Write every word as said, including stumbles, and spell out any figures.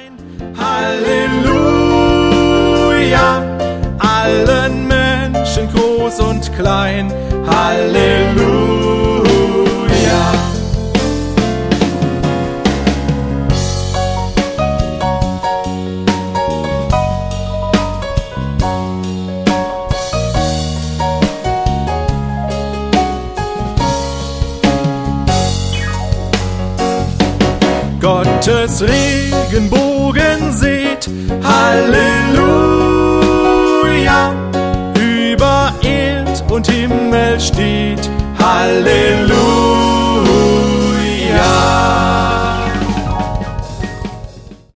Halleluja, allen Menschen groß und klein. Halleluja. Gottes Regenbogen seht, Halleluja, über Erd und Himmel steht, Halleluja.